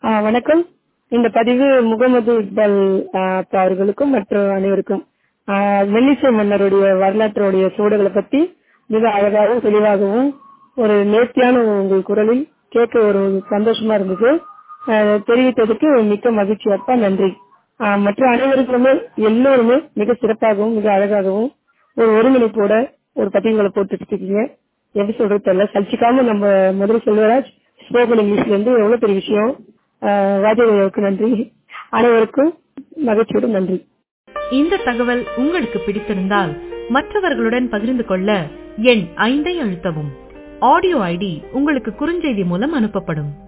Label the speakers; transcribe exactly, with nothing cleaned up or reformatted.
Speaker 1: ஆ, வணக்கம். இந்த பதிவு முகமது இக்பால் ஆ, அப்பா அவர்களுக்கும் மற்ற அனைவருக்கும் ஆ, மெல்லிசை மன்னருடைய வரலாற்றுடைய சூழல்களை பத்தி மிக அழகாகவும் தெளிவாகவும் ஒரு நேர்த்தியான உங்கள் குரலில் கேட்க ஒரு சந்தோஷமா இருந்தது. ஆ, தெரிவித்ததுக்கு மிக்க மகிழ்ச்சி அப்பா, நன்றி. ஆ, மற்ற அனைவருக்குமே எல்லோருமே மிக சிறப்பாகவும் மிக அழகாகவும் ஒரு ஒருங்கிணைப்போட ஒரு பதிவுகளை போட்டுட்டு இருக்கீங்க. எப்படி சொல்றது தெரியல, சலிச்சிக்காம நம்ம முதல் செல்வராஜ் ஸ்போக்கன் இங்கிலீஷ்ல இருந்து எவ்வளவு பெரிய விஷயம். ராஜேந்திரனுக்கு நன்றி. அனைவருக்கும் மகிழ்ச்சியோடு நன்றி.
Speaker 2: இந்த தகவல் உங்களுக்கு பிடித்திருந்தால் மற்றவர்களுடன் பகிர்ந்து கொள்ள எண் ஐந்தை அழுத்தவும். ஆடியோ ஐடி உங்களுக்கு குறுஞ்செய்தி மூலம் அனுப்பப்படும்.